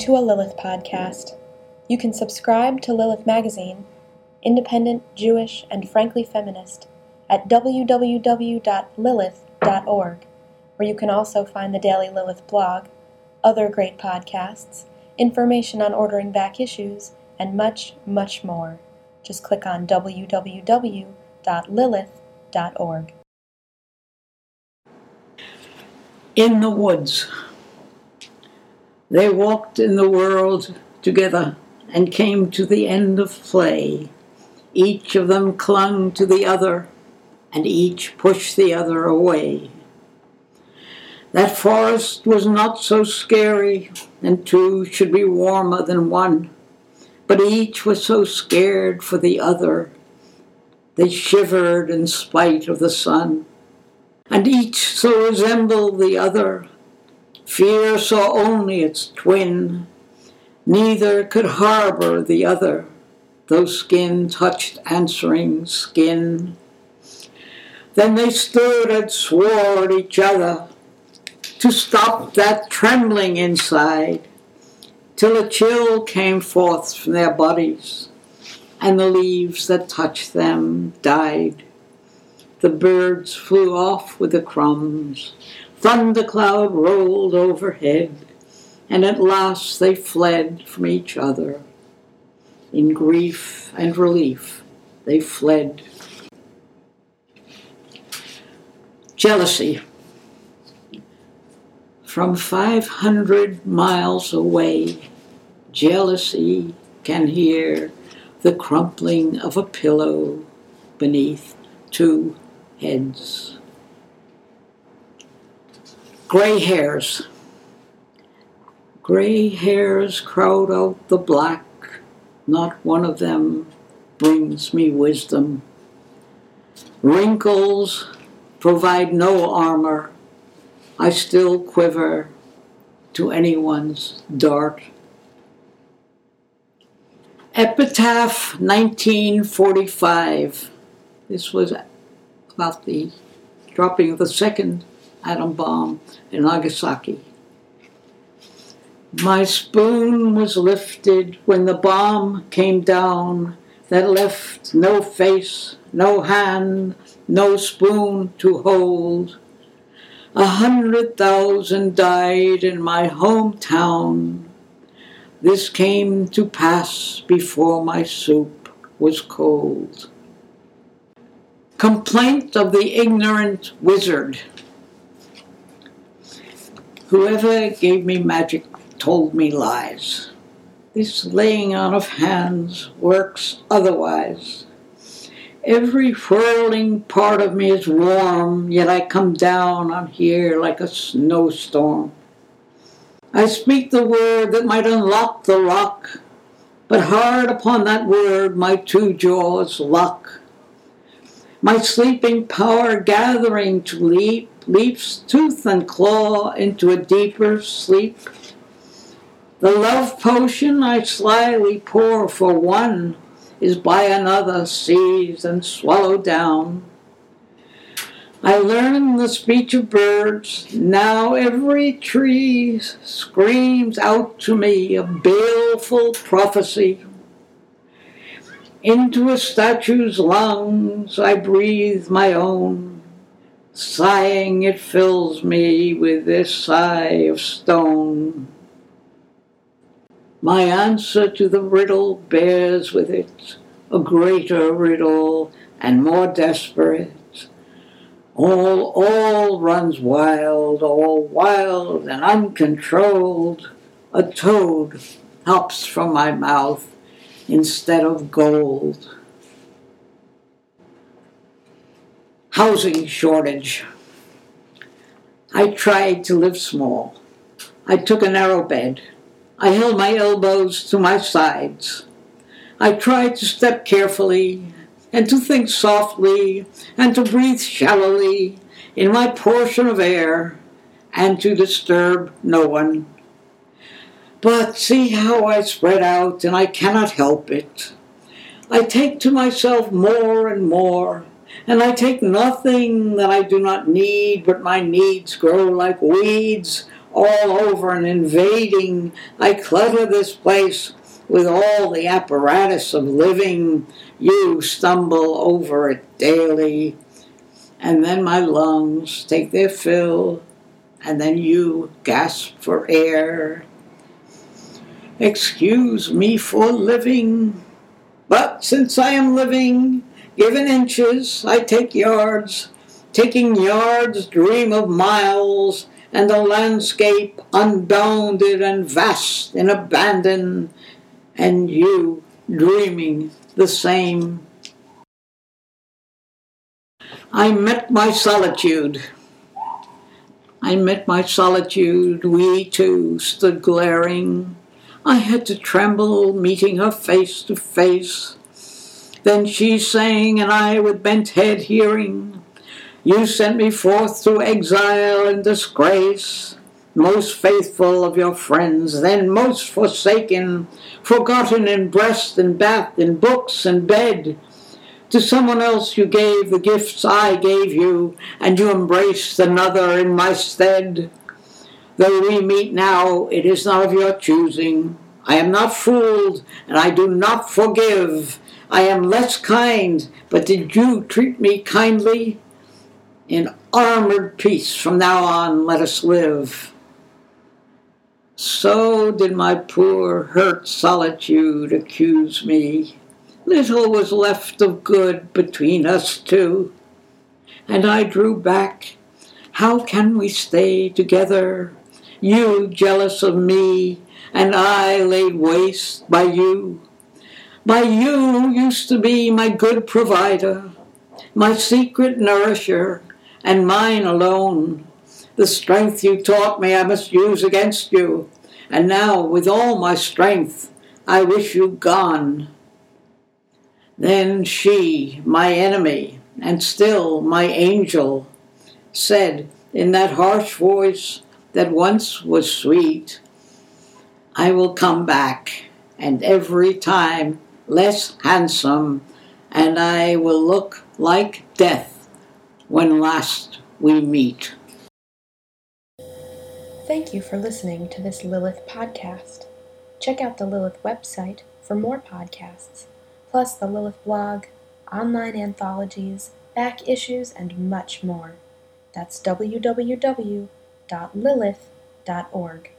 to a Lilith podcast. You can subscribe to Lilith Magazine, independent, Jewish, and frankly feminist, at www.lilith.org, where you can also find the Daily Lilith blog, other great podcasts, information on ordering back issues, and much, much more. Just click on www.lilith.org. In the woods. They walked in the world together and came to the end of play. Each of them clung to the other, and each pushed the other away. That forest was not so scary, and two should be warmer than one, but each was so scared for the other. They shivered in spite of the sun, and each so resembled the other. Fear saw only its twin. Neither could harbor the other, though skin touched answering skin. Then they stood and swore at each other to stop that trembling inside, till a chill came forth from their bodies, and the leaves that touched them died. The birds flew off with the crumbs. Thundercloud rolled overhead, and at last they fled from each other. In grief and relief, they fled. Jealousy. From 500 miles away, jealousy can hear the crumpling of a pillow beneath two heads. Gray hairs. Gray hairs crowd out the black. Not one of them brings me wisdom. Wrinkles provide no armor. I still quiver to anyone's dart. Epitaph 1945. This was about the dropping of the second atom bomb in Nagasaki. My spoon was lifted when the bomb came down that left no face, no hand, no spoon to hold. 100,000 died in my hometown. This came to pass before my soup was cold. Complaint of the ignorant wizard. Whoever gave me magic told me lies. This laying on of hands works otherwise. Every whirling part of me is warm, yet I come down on here like a snowstorm. I speak the word that might unlock the rock, but hard upon that word my two jaws lock. My sleeping power gathering to leaps tooth and claw into a deeper sleep. The love potion I slyly pour for one is by another seized and swallowed down. I learn the speech of birds. Now every tree screams out to me a baleful prophecy. Into a statue's lungs I breathe my own. Sighing, it fills me with this sigh of stone. My answer to the riddle bears with it a greater riddle and more desperate. All runs wild, all wild and uncontrolled. A toad hops from my mouth instead of gold. Housing shortage. I tried to live small. I took a narrow bed. I held my elbows to my sides. I tried to step carefully and to think softly and to breathe shallowly in my portion of air and to disturb no one. But see how I spread out, and I cannot help it. I take to myself more and more, and I take nothing that I do not need, but my needs grow like weeds all over and invading. I clutter this place with all the apparatus of living. You stumble over it daily. And then my lungs take their fill, and then you gasp for air. Excuse me for living, but since I am living, given inches, I take yards. Taking yards, dream of miles, and the landscape unbounded and vast in abandon, and you dreaming the same. I met my solitude. We two stood glaring. I had to tremble, meeting her face to face. Then she sang, and I with bent head hearing. You sent me forth to exile and disgrace, most faithful of your friends, then most forsaken, forgotten in breast and bath, in books and bed. To someone else you gave the gifts I gave you, and you embraced another in my stead. Though we meet now, it is not of your choosing. I am not fooled, and I do not forgive. I am less kind, but did you treat me kindly? In armored peace from now on let us live. So did my poor hurt solitude accuse me. Little was left of good between us two. And I drew back. How can we stay together? You jealous of me, and I laid waste by you. By you who used to be my good provider, my secret nourisher, and mine alone. The strength you taught me I must use against you, and now with all my strength I wish you gone. Then she, my enemy, and still my angel, said in that harsh voice that once was sweet, I will come back, and every time less handsome, and I will look like death when last we meet. Thank you for listening to this Lilith podcast. Check out the Lilith website for more podcasts, plus the Lilith blog, online anthologies, back issues, and much more. That's www.lilith.org.